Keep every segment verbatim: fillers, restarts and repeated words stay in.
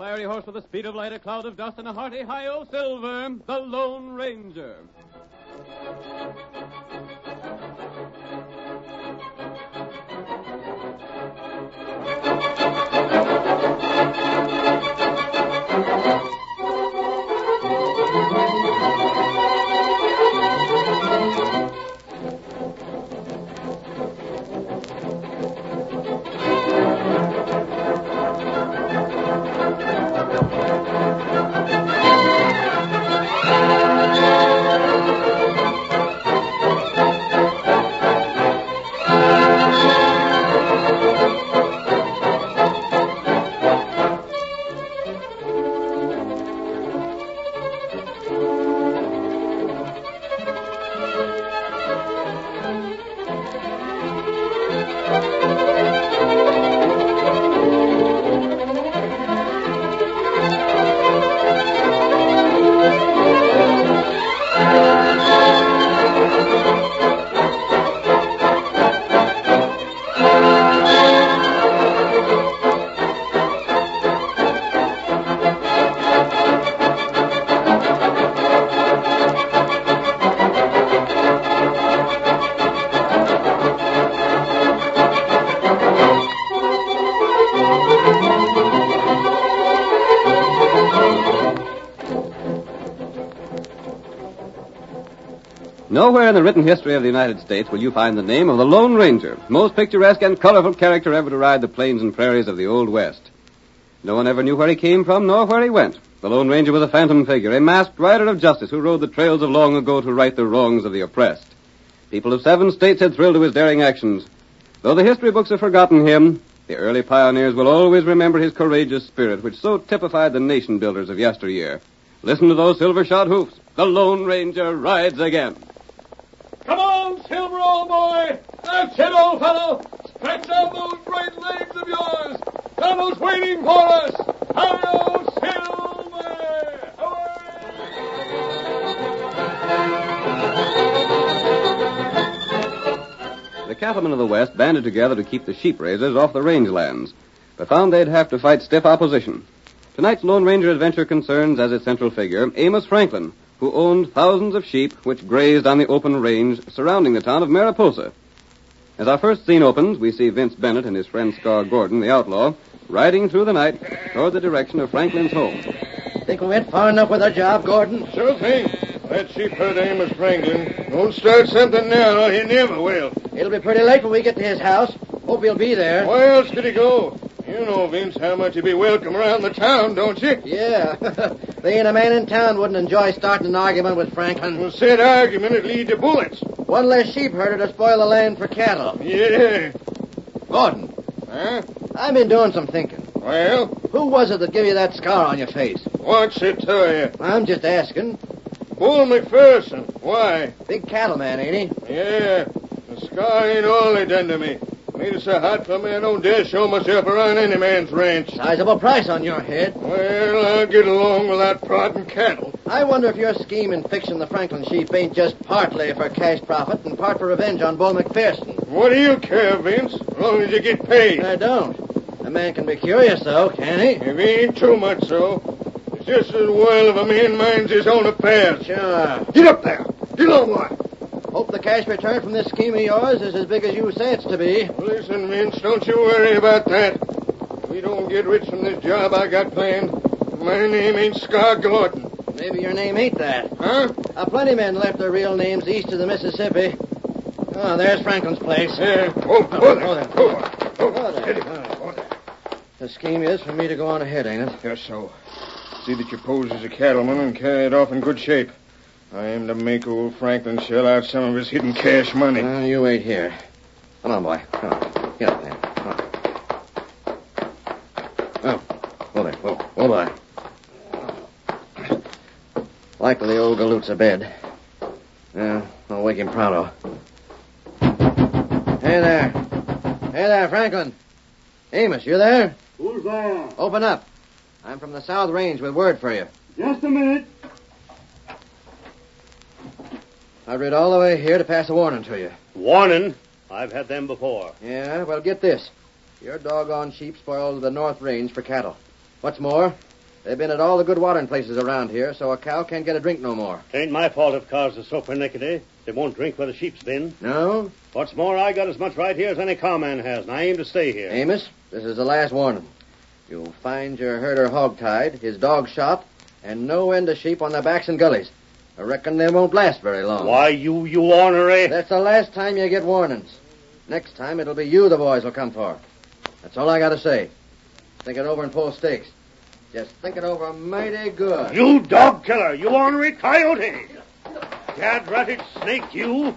fiery horse with the speed of light, a cloud of dust, and a hearty hi-yo silver, the Lone Ranger. Nowhere in the written history of the United States will you find the name of the Lone Ranger, most picturesque and colorful character ever to ride the plains and prairies of the Old West. No one ever knew where he came from nor where he went. The Lone Ranger was a phantom figure, a masked rider of justice who rode the trails of long ago to right the wrongs of the oppressed. People of seven states had thrilled to his daring actions. Though the history books have forgotten him, the early pioneers will always remember his courageous spirit, which so typified the nation builders of yesteryear. Listen to those silver-shod hoofs. The Lone Ranger rides again. Come on, Silver, old boy! That's it, old fellow! Stretch out those great legs of yours! Donald's waiting for us! Hi-yo, Silver! Away! The cattlemen of the West banded together to keep the sheep raisers off the rangelands, but found they'd have to fight stiff opposition. Tonight's Lone Ranger adventure concerns as its central figure Amos Franklin, who owned thousands of sheep which grazed on the open range surrounding the town of Mariposa. As our first scene opens, we see Vince Bennett and his friend Scar Gordon, the outlaw, riding through the night toward the direction of Franklin's home. Think we went far enough with our job, Gordon? Sure thing. That sheep herd Amos Franklin won't start something now, or he never will. It'll be pretty late when we get to his house. Hope he'll be there. Where else could he go? You know, Vince, how much he'd be welcome around the town, don't you? Yeah. There ain't a man in town wouldn't enjoy starting an argument with Franklin. Well, said argument would lead to bullets. One less sheep herder to spoil the land for cattle. Yeah. Gordon. Huh? I've been doing some thinking. Well? Who was it that gave you that scar on your face? What's it to you? I'm just asking. Bull McPherson. Why? Big cattleman, ain't he? Yeah. The scar ain't all they done to me. Made it so hot for me I don't dare show myself around any man's ranch. Sizable price on your head. Well, I'll get along without prodding cattle. I wonder if your scheme in fixing the Franklin sheep ain't just partly for cash profit and part for revenge on Bull McPherson. What do you care, Vince, as long as you get paid? I don't. A man can be curious, though, can he? If he ain't too much so. It's just as well if a man minds his own affairs. Sure. Get up there. Get along, boy. Hope the cash return from this scheme of yours is as big as you say it's to be. Listen, Vince, don't you worry about that. If we don't get rich from this job I got planned, my name ain't Scar Gordon. Maybe your name ain't that. Huh? Uh, plenty men left their real names east of the Mississippi. Oh, there's Franklin's place. Yeah. Oh, oh, there. Oh, there. Oh, oh, Oh, there. oh, there. The scheme is for me to go on ahead, ain't it? Yes, so. See that you pose as a cattleman and carry it off in good shape. I aim to make old Franklin shell out some of his hidden cash money. Uh, you wait here. Come on, boy. Come on. Get up there. Come on. Oh, hold there. Whoa, hold on. Likely the old galoot's abed. Yeah, I'll wake him pronto. Hey there. Hey there, Franklin. Amos, you there? Who's there? Open up. I'm from the South Range with word for you. Just a minute. I rid all the way here to pass a warning to you. Warning? I've had them before. Yeah, well, get this. Your doggone sheep spoiled the North Range for cattle. What's more, They've been at all the good watering places around here, so a cow can't get a drink no more. Ain't my fault if cows are so pernickety. They won't drink where the sheep's been. No? What's more, I got as much right here as any cowman has, and I aim to stay here. Amos, this is the last warning. You'll find your herder hog-tied, his dog shot, and no end of sheep on their backs and gullies. I reckon they won't last very long. Why, you, you ornery... That's the last time you get warnings. Next time, it'll be you the boys will come for. That's all I got to say. Think it over and pull stakes. Just think it over mighty good. You dog killer! You ornery coyote! Gad-ratted snake, you!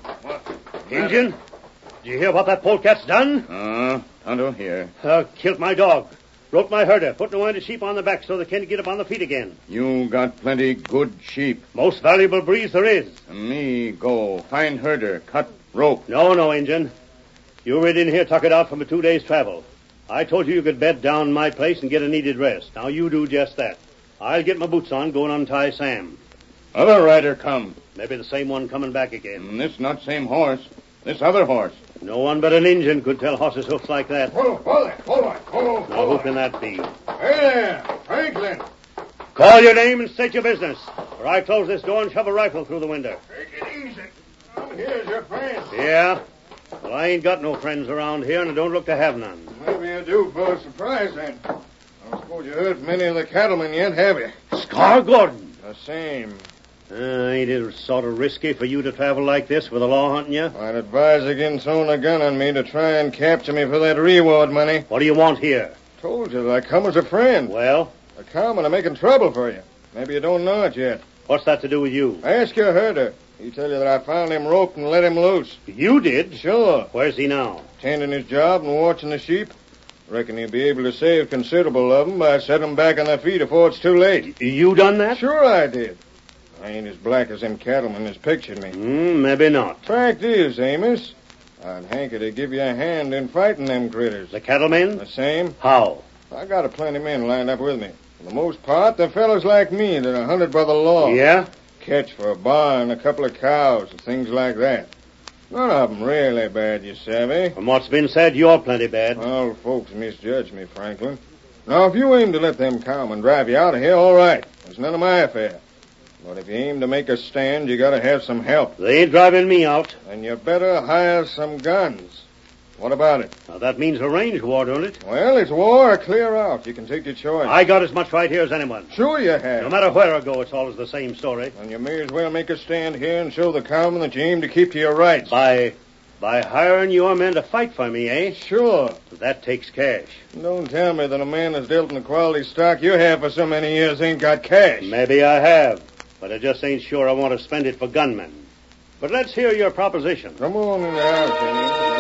Injun, did you hear what that polecat's done? Uh, Tonto, here. Uh, killed my dog. Broke my herder. Put no end of sheep on the back so they can't get up on the feet again. You got plenty good sheep. Most valuable breeds there is. Me go. Find herder. Cut rope. No, no, Injun. You rid in here, tuck it out from a two days' travel. I told you you could bed down in my place and get a needed rest. Now you do just that. I'll get my boots on, go and untie Sam. Other rider come. Maybe the same one coming back again. And this not same horse. This other horse. No one but an Injun could tell horses' hoofs like that. Hold on, hold on, hold on, hold on. Now, who can that be? Hey there, Franklin. Call your name and state your business, or I close this door and shove a rifle through the window. Take it easy. I'm here's your friend. Yeah? Well, I ain't got no friends around here, and I don't look to have none. Maybe you do for a surprise, then. I don't suppose you heard from any of the cattlemen yet, have you? Scar Gordon! The same. Uh, ain't it sort of risky for you to travel like this with the law hunting you? I'd advise against throwing a gun on me to try and capture me for that reward money. What do you want here? Told you that I come as a friend. Well, The cowmen are making trouble for you. Maybe you don't know it yet. what's that to do with you? Ask your herder. He tell you that I found him roped and let him loose. You did? Sure. Where's he now? Tending his job and watching the sheep. Reckon he'll be able to save considerable of them by setting them back on their feet before it's too late. You done that? Sure I did. I ain't as black as them cattlemen has pictured me. Mm, maybe not. Fact is, Amos, I'd hanker to give you a hand in fighting them critters. The cattlemen? The same. How? I got a plenty of men lined up with me. For the most part, they're fellows like me that are hunted by the law. Yeah? Catch for a barn, a couple of cows, and things like that. None of them really bad, you savvy. From what's been said, you're plenty bad. Well, folks misjudge me, Franklin. Now, if you aim to let them cowmen drive you out of here, all right. It's none of my affair. But if you aim to make a stand, you gotta have some help. They ain't driving me out. And you better hire some guns. What about it? Now, that means a range war, don't it? Well, it's war or clear out. You can take your choice. I got as much right here as anyone. Sure you have. No matter where I go, it's always the same story. And you may as well make a stand here and show the cowmen that you aim to keep to your rights. By by hiring your men to fight for me, eh? Sure. That takes cash. Don't tell me that a man that's dealt in the quality stock you have for so many years ain't got cash. Maybe I have, but I just ain't sure I want to spend it for gunmen. But let's hear your proposition. Come on in the house, Amy.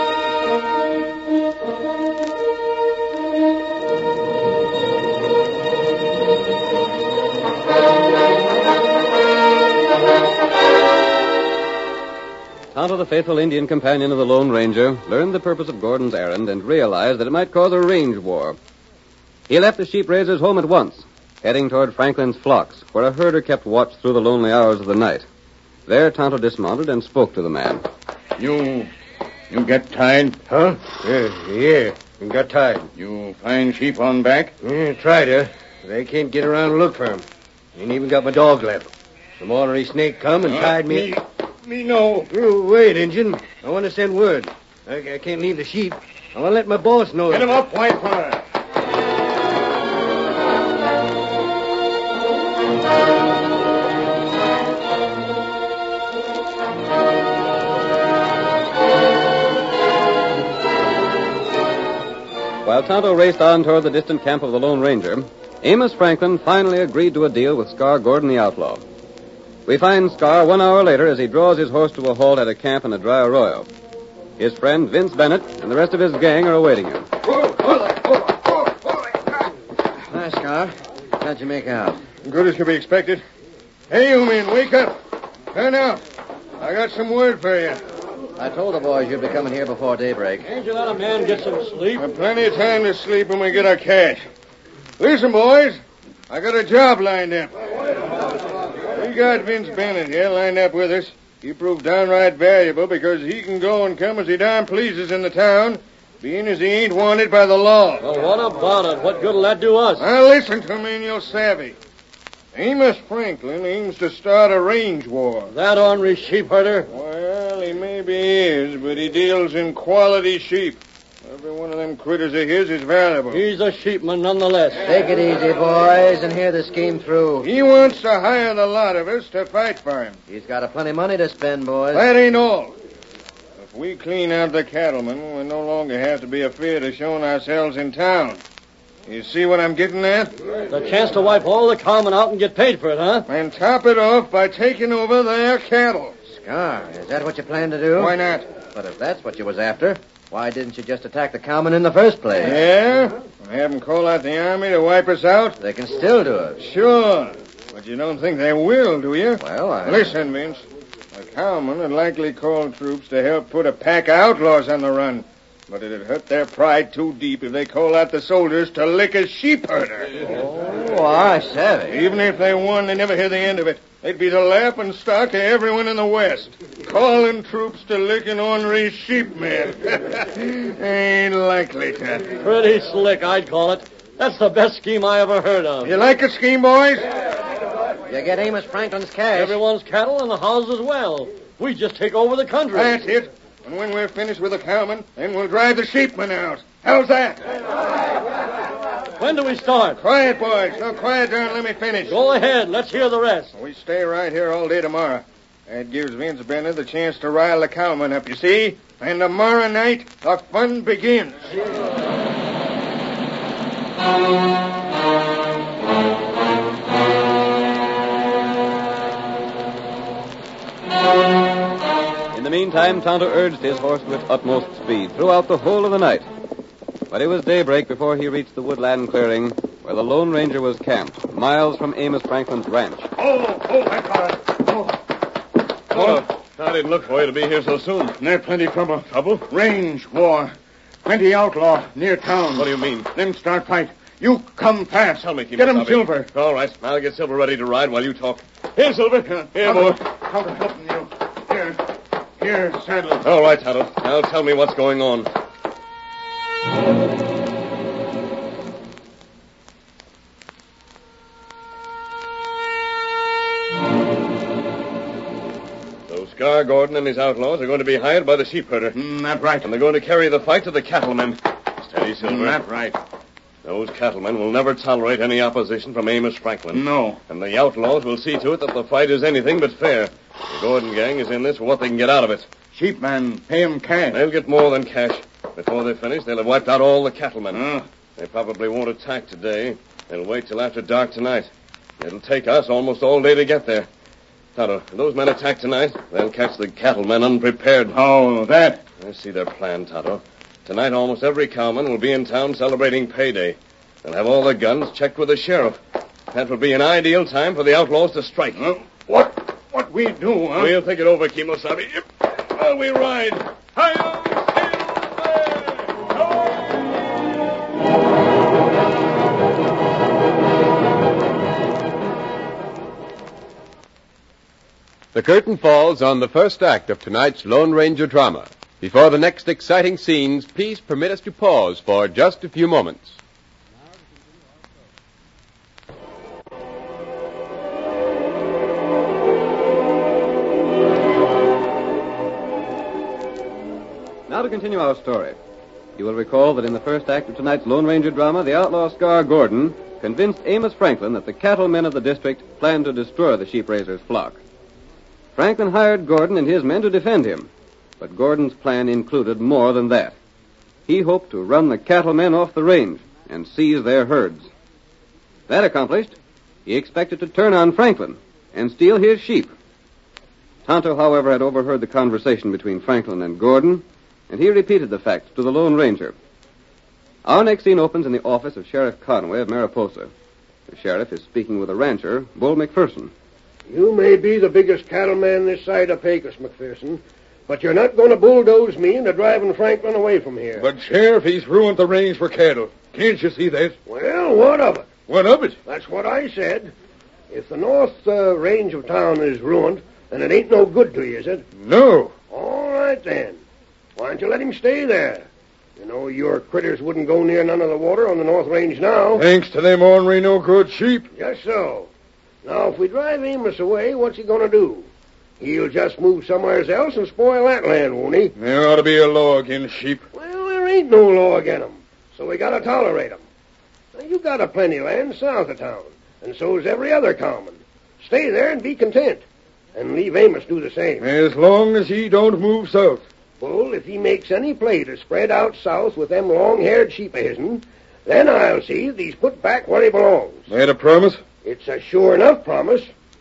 Tonto, the faithful Indian companion of the Lone Ranger, learned the purpose of Gordon's errand and realized that it might cause a range war. He left the sheep raiser's home at once, heading toward Franklin's flocks, where a herder kept watch through the lonely hours of the night. There, Tonto dismounted and spoke to the man. You... you get tied? Huh? Yeah, yeah. Got tied. You find sheep on back? Yeah, tried to. They can't get around and look for him. Ain't even got my dog left. Some ornery snake come and Uh, tied me. me. Me no. Oh, wait, Injun. I want to send word. I, I can't leave the sheep. I want to let my boss know. Get him up, white fella. While Tonto raced on toward the distant camp of the Lone Ranger, Amos Franklin finally agreed to a deal with Scar Gordon the outlaw. We find Scar one hour later as he draws his horse to a halt at a camp in a dry arroyo. His friend Vince Bennett and the rest of his gang are awaiting him. Hi, Scar. How'd you make out? Good as could be expected. Hey, you men, wake up. Turn out. I got some word for you. I told the boys you'd be coming here before daybreak. Can't you let a man get some sleep? We've plenty of time to sleep when we get our cash. Listen, boys. I got a job lined up. We got Vince Bennett here lined up with us. He proved downright valuable because he can go and come as he darn pleases in the town, being as he ain't wanted by the law. Well, what about it? What good'll that do us? Now, listen to me and you'll savvy. Amos Franklin aims to start a range war. That ornery sheep herder? Well, he maybe is, but he deals in quality sheep. Every one of them critters of his is valuable. He's a sheepman nonetheless. Take it easy, boys, and hear the scheme through. He wants to hire the lot of us to fight for him. He's got a plenty of money to spend, boys. That ain't all. If we clean out the cattlemen, we no longer have to be afraid of showing ourselves in town. You see what I'm getting at? The chance to wipe all the cowmen out and get paid for it, huh? And top it off by taking over their cattle. Scar, is that what you plan to do? Why not? But if that's what you was after, why didn't you just attack the cowmen in the first place? Yeah? Have them call out the army to wipe us out? They can still do it. Sure. But you don't think they will, do you? Well, I... Listen, Vince. The cowmen would likely call troops to help put a pack of outlaws on the run. But it'd hurt their pride too deep if they call out the soldiers to lick a sheep herder. Oh, I savvy. Even if they won, they'd never hear the end of it. They'd be the laughing stock to everyone in the West. Calling troops to lick an ornery sheep man. Ain't likely to. Pretty slick, I'd call it. That's the best scheme I ever heard of. You like a scheme, boys? You get Amos Franklin's cash. Everyone's cattle and the houses as well. We just take over the country. That's it. And when we're finished with the cowmen, then we'll drive the sheepmen out. How's that? When do we start? Quiet, boys. No, quiet down. Let me finish. Go ahead. Let's hear the rest. We stay right here all day tomorrow. That gives Vince Bennett the chance to rile the cowmen up, you see? And tomorrow night, the fun begins. In the meantime, Tonto urged his horse with utmost speed throughout the whole of the night. But it was daybreak before he reached the woodland clearing where the Lone Ranger was camped, miles from Amos Franklin's ranch. Oh, oh, my God. Oh. Oh, I didn't look for you to be here so soon. There's plenty trouble. Trouble? Range war. Plenty outlaw near town. What do you mean? Them start fight. You come fast. Tell me, Kemosabe. Get him Silver. All right. I'll get Silver ready to ride while you talk. Here, Silver. Here, boy. How to help you? Here. Here, saddle. All right, Tonto. Now tell me what's going on. So Scar Gordon and his outlaws are going to be hired by the sheep herder. Mm, that's right. And they're going to carry the fight to the cattlemen. Steady, Silver. Mm, that's right. Those cattlemen will never tolerate any opposition from Amos Franklin. No. And the outlaws will see to it that the fight is anything but fair. The Gordon gang is in this for what they can get out of it. Sheepman, pay him cash. They'll get more than cash. Before they finish, they'll have wiped out all the cattlemen. Uh. They probably won't attack today. They'll wait till after dark tonight. It'll take us almost all day to get there. Tonto, if those men attack tonight, they'll catch the cattlemen unprepared. Oh, that? I see their plan, Tonto. Tonight, almost every cowman will be in town celebrating payday. They'll have all their guns checked with the sheriff. That will be an ideal time for the outlaws to strike. Uh, what? What we do, huh? We'll think it over, Kemosabe. While we ride. Hi-yo, The curtain falls on the first act of tonight's Lone Ranger drama. Before the next exciting scenes, please permit us to pause for just a few moments. Now to continue our story. You will recall that in the first act of tonight's Lone Ranger drama, the outlaw Scar Gordon convinced Amos Franklin that the cattlemen of the district planned to destroy the sheep raiser's flock. Franklin hired Gordon and his men to defend him, but Gordon's plan included more than that. He hoped to run the cattlemen off the range and seize their herds. That accomplished, he expected to turn on Franklin and steal his sheep. Tonto, however, had overheard the conversation between Franklin and Gordon, and he repeated the facts to the Lone Ranger. Our next scene opens in the office of Sheriff Conway of Mariposa. The sheriff is speaking with a rancher, Bull McPherson. You may be the biggest cattleman this side of Pecos, McPherson, but you're not going to bulldoze me into driving Franklin away from here. But, Sheriff, he's ruined the range for cattle. Can't you see that? Well, what of it? What of it? That's what I said. If the north uh, range of town is ruined, then it ain't no good to you, is it? No. All right, then. Why don't you let him stay there? You know, your critters wouldn't go near none of the water on the North Range now. Thanks to them ornery, no good sheep. Just so. Now, if we drive Amos away, what's he going to do? He'll just move somewhere else and spoil that land, won't he? There ought to be a law against sheep. Well, there ain't no law against 'em, so we got to tolerate 'em. Now, you got a plenty land south of town, and so's every other cowman. Stay there and be content, and leave Amos do the same. As long as he don't move south. Bull, if he makes any play to spread out south with them long-haired sheep of his'n, then I'll see that he's put back where he belongs. That a promise? It's a sure enough promise.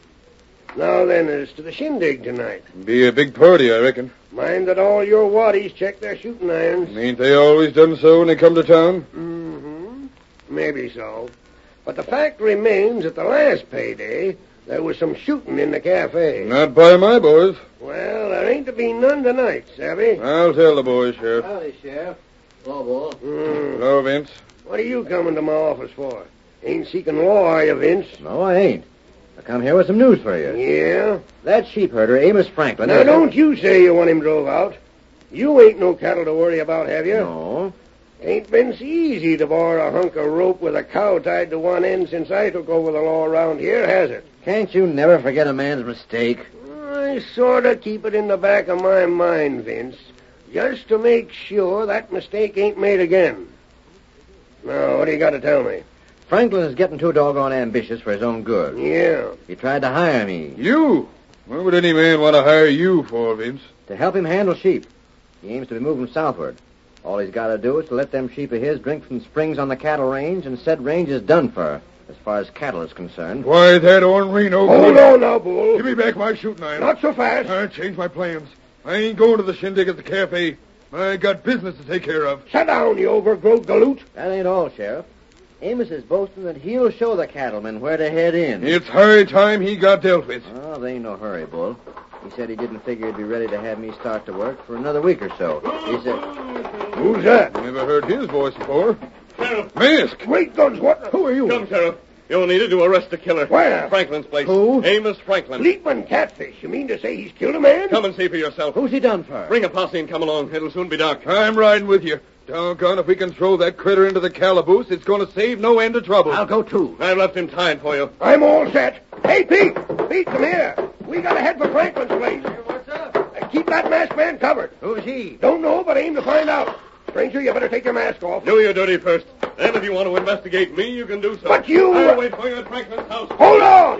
Now then, as to the shindig tonight. Be a big party, I reckon. Mind that all your waddies check their shooting irons. Ain't they always done so when they come to town? Mm-hmm. Maybe so. But the fact remains that the last payday, there was some shooting in the cafe. Not by my boys. Well, there ain't to be none tonight, savvy? I'll tell the boys, Sheriff. Howdy, Sheriff. Hello, Bull. Mm. Hello, Vince. What are you coming to my office for? Ain't seeking law, are you, Vince? No, I ain't. I come here with some news for you. Yeah? That sheep herder, Amos Franklin... Now, don't you say you want him drove out. You ain't no cattle to worry about, have you? No. Ain't been so easy to bar a hunk of rope with a cow tied to one end since I took over the law around here, has it? Can't you never forget a man's mistake? I sort of keep it in the back of my mind, Vince, just to make sure that mistake ain't made again. Now, what do you got to tell me? Franklin is getting too doggone ambitious for his own good. Yeah. He tried to hire me. You? What would any man want to hire you for, Vince? To help him handle sheep. He aims to be moving southward. All he's got to do is to let them sheep of his drink from springs on the cattle range, and said range is done for, as far as cattle is concerned. Why, that ornery no Hold good. on now, Bull. Give me back my shooting iron. Not so fast. I changed my plans. I ain't going to the shindig at the cafe. I got business to take care of. Sit down, you overgrown galoot. That ain't all, Sheriff. Amos is boasting that he'll show the cattlemen where to head in. It's high time he got dealt with. Oh, there ain't no hurry, Bull. He said he didn't figure he'd be ready to have me start to work for another week or so. He said... Who's that? Never heard his voice before. Sheriff. Mask! Great guns, what? Who are you? Come, Sheriff. You're needed to arrest the killer. Where? Franklin's place. Who? Amos Franklin. Leapman Catfish. You mean to say he's killed a man? Come and see for yourself. Who's he done for? Bring a posse and come along. It'll soon be dark. I'm riding with you. Doggone, if we can throw that critter into the calaboose, it's going to save no end of trouble. I'll go too. I've left him tied for you. I'm all set. Hey, Pete! Pete, come here. We got to head for Franklin's place. What's up? Uh, keep that masked man covered. Who's he? Don't know, but aim to find out. Stranger, you better take your mask off. Do your duty first. Then if you want to investigate me, you can do so. But you... I'll wait for you at Franklin's house. Hold on!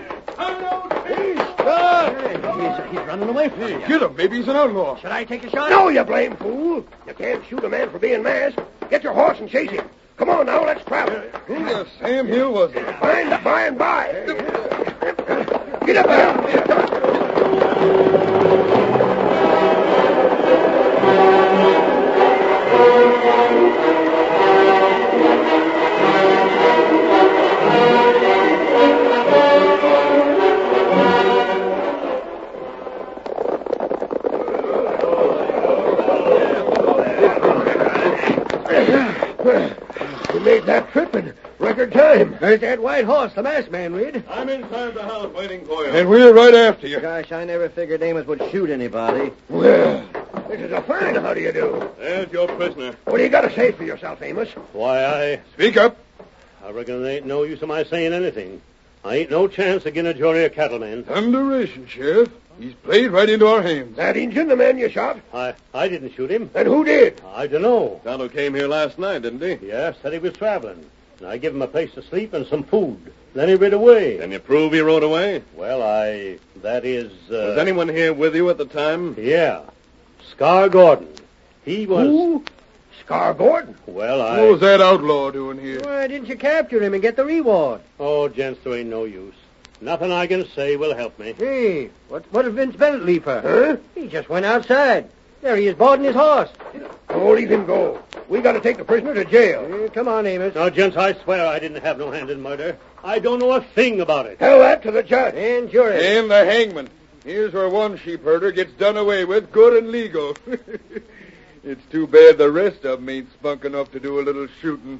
He's, he's running away from you. Get him. Maybe he's an outlaw. Should I take a shot? No, you blame fool. You can't shoot a man for being masked. Get your horse and chase him. Come on now, let's travel. Who the Sam Hill was it? Find the by and by. Get up there. We made that trip in record time. There's that white horse, the masked man, Reed. I'm inside the house waiting for you. And we're right after you. Gosh, I never figured Amos would shoot anybody. Well, this is a fine how do you do. There's your prisoner. What do you got to say for yourself, Amos? Why, I... Speak up. I reckon there ain't no use of my saying anything. I ain't no chance of getting a jury of cattlemen. Thunderation, Sheriff. He's played right into our hands. That Injun, the man you shot? I I didn't shoot him. Then who did? I don't know. Fellow came here last night, didn't he? Yeah, said he was traveling. And I give him a place to sleep and some food. Then he rid away. Can you prove he rode away? Well, I... That is... Uh, Was anyone here with you at the time? Yeah. Scar Gordon. He was... Who? Scar Gordon. Well, I... What was that outlaw doing here? Why didn't you capture him and get the reward? Oh, gents, there ain't no use. Nothing I can say will help me. Hey, what, what did Vince Bennett leave for? Huh? He just went outside. There he is, boarding his horse. Oh, leave him go. We got to take the prisoner to jail. Hey, come on, Amos. Now, gents, I swear I didn't have no hand in murder. I don't know a thing about it. Tell that to the judge. And jury. And the hangman. Here's where one sheep herder gets done away with, good and legal. It's too bad the rest of them ain't spunk enough to do a little shooting.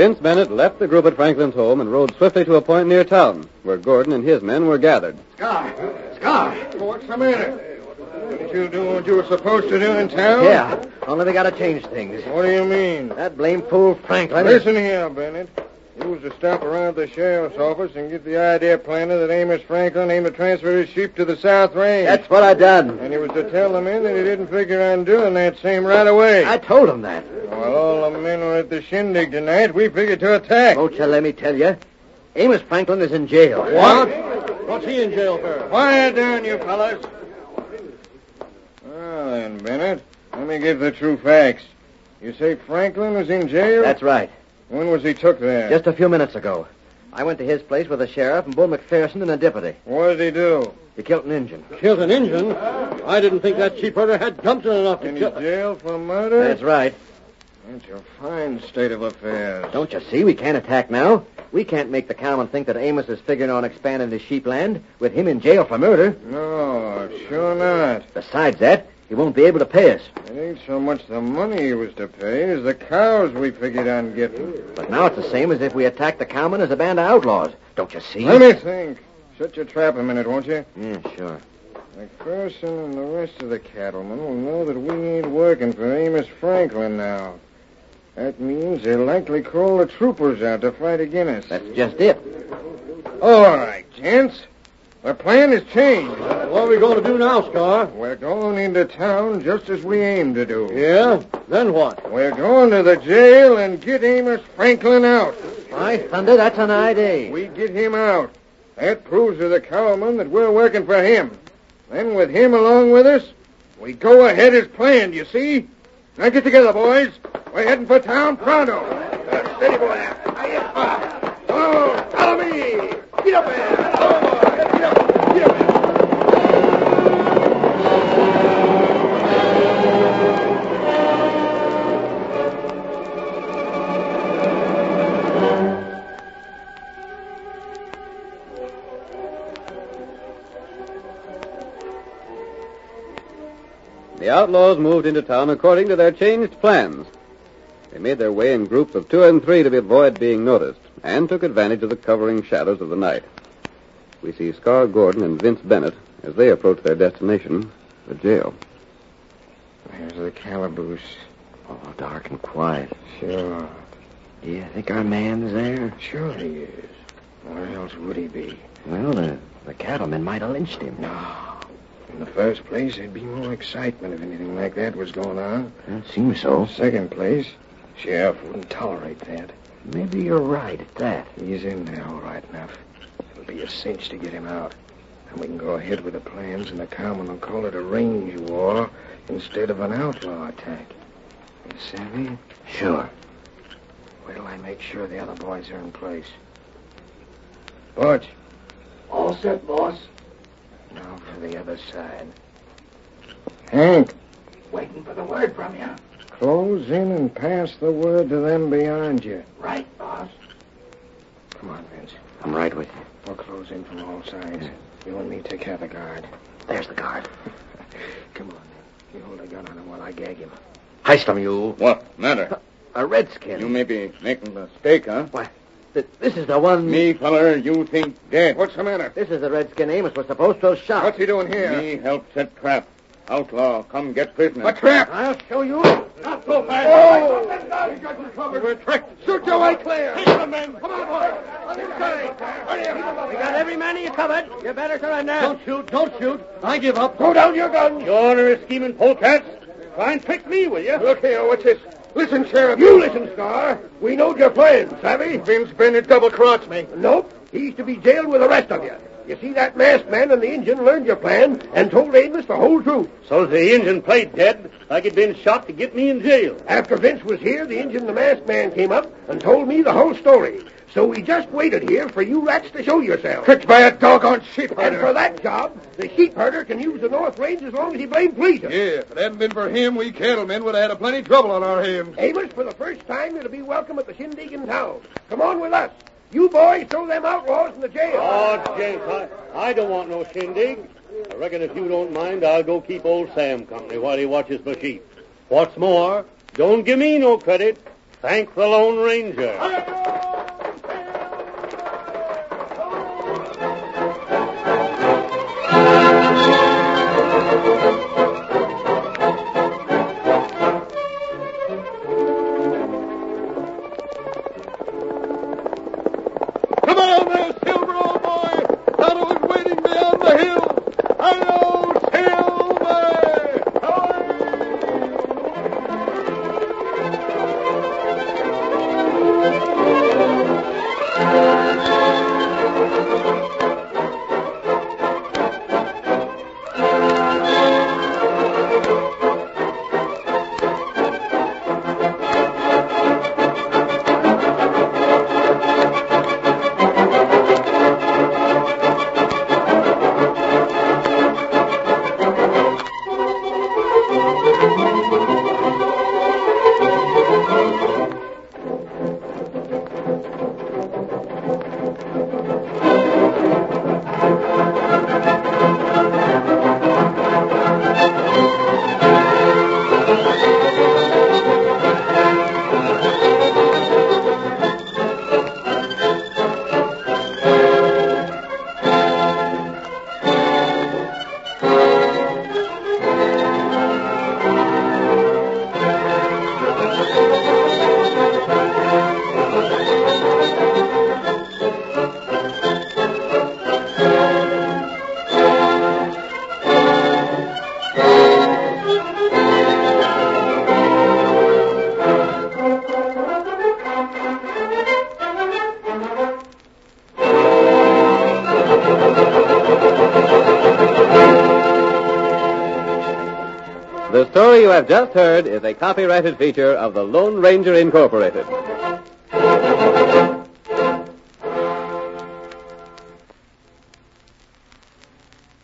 Vince Bennett left the group at Franklin's home and rode swiftly to a point near town, where Gordon and his men were gathered. Scar! Scar! What's the matter? Didn't you do what you were supposed to do in town? Yeah, only we gotta change things. What do you mean? That blame fool Franklin... Listen here, Bennett. You was to stop around the sheriff's office and get the idea planted that Amos Franklin aimed to transfer his sheep to the South Range. That's what I done. And he was to tell the men that he didn't figure on doing that same right away. I told him that. While all the men were at the shindig tonight, we figured to attack. Won't you let me tell you? Amos Franklin is in jail. What? What's he in jail for? Quiet down, you fellas. Well, then, Bennett, let me give the true facts. You say Franklin was in jail? That's right. When was he took there? Just a few minutes ago. I went to his place with the sheriff and Bull McPherson and a deputy. What did he do? He killed an Injun. Killed an Injun? I didn't think that sheep herder had gumption enough to In kill... jail for murder? That's right. That's a fine state of affairs. Don't you see? We can't attack now. We can't make the cowman think that Amos is figuring on expanding his sheep land with him in jail for murder. No, sure not. Besides that, he won't be able to pay us. It ain't so much the money he was to pay as the cows we figured on getting. But now it's the same as if we attacked the cowman as a band of outlaws. Don't you see? Let me think. Shut your trap a minute, won't you? Yeah, sure. McPherson and the rest of the cattlemen will know that we ain't working for Amos Franklin now. That means they'll likely call the troopers out to fight against us. That's just it. All right, gents. The plan has changed. What are we going to do now, Scar? We're going into town just as we aimed to do. Yeah? Then what? We're going to the jail and get Amos Franklin out. By thunder, that's an idea. We get him out. That proves to the cowman that we're working for him. Then with him along with us, we go ahead as planned, you see? Now get together, boys. We're heading for town pronto. Uh, steady, boy. Oh, follow me. Get up there. Oh, boy. Get up. Get up there. The outlaws moved into town according to their changed plans. They made their way in groups of two and three to avoid being noticed, and took advantage of the covering shadows of the night. We see Scar Gordon and Vince Bennett as they approach their destination, the jail. There's the calaboose. Oh, dark and quiet. Sure. Do you think our man's there? Sure he is. Where else would he be? Well, the, the cattlemen might have lynched him. No. In the first place, there'd be more excitement if anything like that was going on. It seems so. Second place, sheriff wouldn't tolerate that. Maybe you're right at that. He's in there all right enough. It'll be a cinch to get him out. And we can go ahead with the plans, and the cowman will call it a range war instead of an outlaw attack. You savvy? Sure. Wait till I make sure the other boys are in place. Butch. All set, boss. Now for the other side. Hank. Waiting for the word from you. Close in and pass the word to them behind you. Right, boss. Come on, Vince. I'm right with you. We'll close in from all sides. You and me take care of the guard. There's the guard. Come on, then. You hold a gun on him while I gag him. Heist him, you. What matter? A redskin. You may be making a mistake, huh? Why, th- this is the one... Me, feller, you think dead. What's the matter? This is the redskin Amos was supposed to have shot. What's he doing here? Me help set trap. Outlaw, come get prisoner. A trap! I'll show you. Not so fast. Oh! We got you covered. We're tricked. Shoot your way clear. Take the men. Come on, boys. On this side. Hurry up. We got every man of you covered. You better surrender. Don't shoot, don't shoot. I give up. Throw down your guns. You ornery scheming polecats. Try and trick me, will you? Look here, what's this? Listen, Sheriff. You listen, Scar. We know your plans, savvy? Vince Bennett double-crossed me. Nope. He's to be jailed with the rest of you. You see, that masked man and the Injun learned your plan and told Amos the whole truth. So the Injun played dead, like he'd been shot to get me in jail. After Vince was here, the Injun and the masked man came up and told me the whole story. So we just waited here for you rats to show yourselves. Tricked by a doggone sheep And herder. for that job, the sheep herder can use the North Range as long as he blamed pleases. Yeah, if it hadn't been for him, we cattlemen would have had a plenty trouble on our hands. Amos, for the first time, it'll be welcome at the shindig in town. Come on with us. You boys throw them outlaws in the jail. Oh, Jenks, I, I don't want no shindig. I reckon if you don't mind, I'll go keep old Sam company while he watches my sheep. What's more, don't give me no credit. Thank the Lone Ranger. The story you have just heard is a copyrighted feature of the Lone Ranger Incorporated.